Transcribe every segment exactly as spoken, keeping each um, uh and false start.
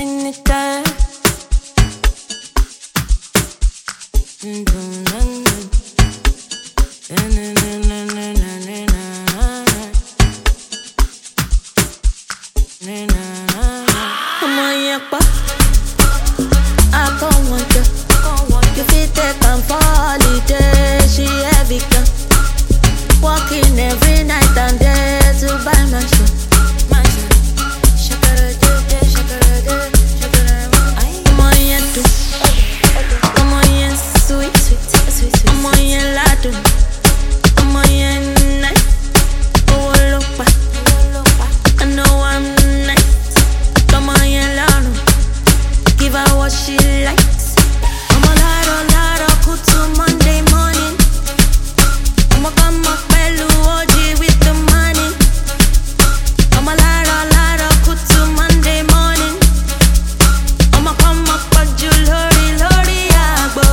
infinite. Come on, yakpa. I come want you. You fit take am for holiday. She heavy girl, working every night and day to buy my show. Come on, yeah, do. Come on, yeah, sweet, sweet, sweet, sweet. Come on, yeah, ladu. Come on, yeah, nice. Oh, look back. I know I'm nice. Come on, yeah, ladu. Give her what she likes. I'm a lado, lado, cool to Monday morning. I'm a come up, bellu, O G with the money. I'm a lado, lado, cool to Monday morning. I'm a come up, but you lori, lori, agbo.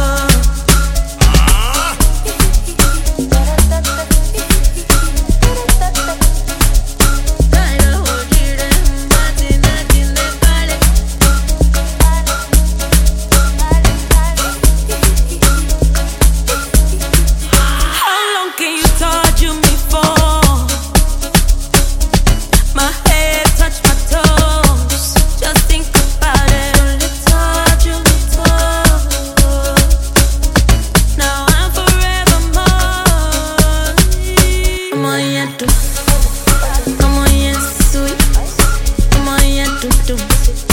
How long can you torture me for? My head touch my toes. Just think about it. Only torture me for. Now I'm forever more. Come on, yeah, do. Come on, yeah, sweet. Come on, yeah, do, do.